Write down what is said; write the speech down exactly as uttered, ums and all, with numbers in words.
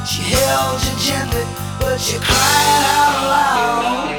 She held you gently, but you cried out loud.